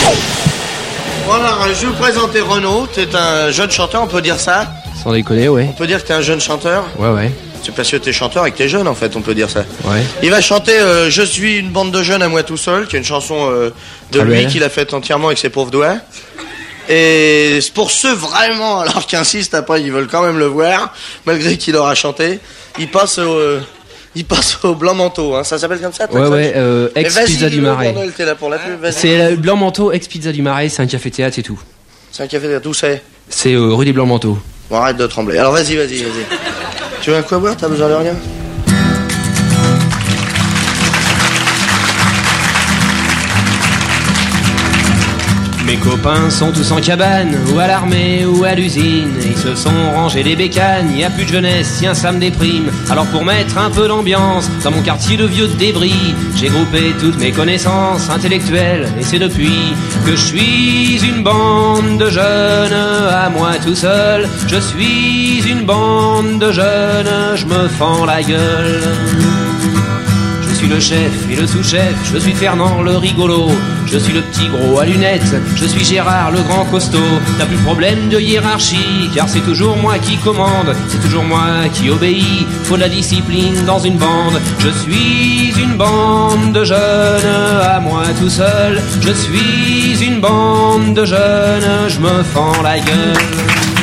Voilà, je vais vous présenter Renaud. T'es un jeune chanteur, on peut dire ça? Sans déconner, ouais. On peut dire que t'es un jeune chanteur? Ouais. C'est parce que t'es chanteur et que t'es jeune, en fait, on peut dire ça. Ouais. Il va chanter Je suis une bande de jeunes à moi tout seul, qui est une chanson de lui qu'il a faite entièrement avec ses pauvres doigts. Et c'est pour ceux vraiment, alors qui insistent après, ils veulent quand même le voir, malgré qu'il aura chanté, il passe au Blanc Manteau, hein. Ça s'appelle comme ça? Ouais, ex-Pizza du Marais. T'es là pour la pub, vas-y. C'est le Blanc Manteau, ex-Pizza du Marais, c'est un café-théâtre et tout. C'est un café, d'où c'est? C'est rue des Blancs Manteaux. Bon, arrête de trembler. Alors vas-y. Tu veux un quoi boire? T'as besoin de rien? Mes copains sont tous en cabane, ou à l'armée, ou à l'usine. Ils se sont rangés des bécanes, y a plus de jeunesse, tiens ça me déprime. Alors pour mettre un peu d'ambiance dans mon quartier de vieux débris, j'ai groupé toutes mes connaissances intellectuelles. Et c'est depuis que je suis une bande de jeunes à moi tout seul. Je suis une bande de jeunes, je me fends la gueule. Je suis le chef et le sous-chef, je suis Fernand le rigolo, je suis le petit gros à lunettes, je suis Gérard le grand costaud. T'as plus de problème de hiérarchie, car c'est toujours moi qui commande, c'est toujours moi qui obéis, faut de la discipline dans une bande. Je suis une bande de jeunes à moi tout seul, je suis une bande de jeunes, je me fends la gueule.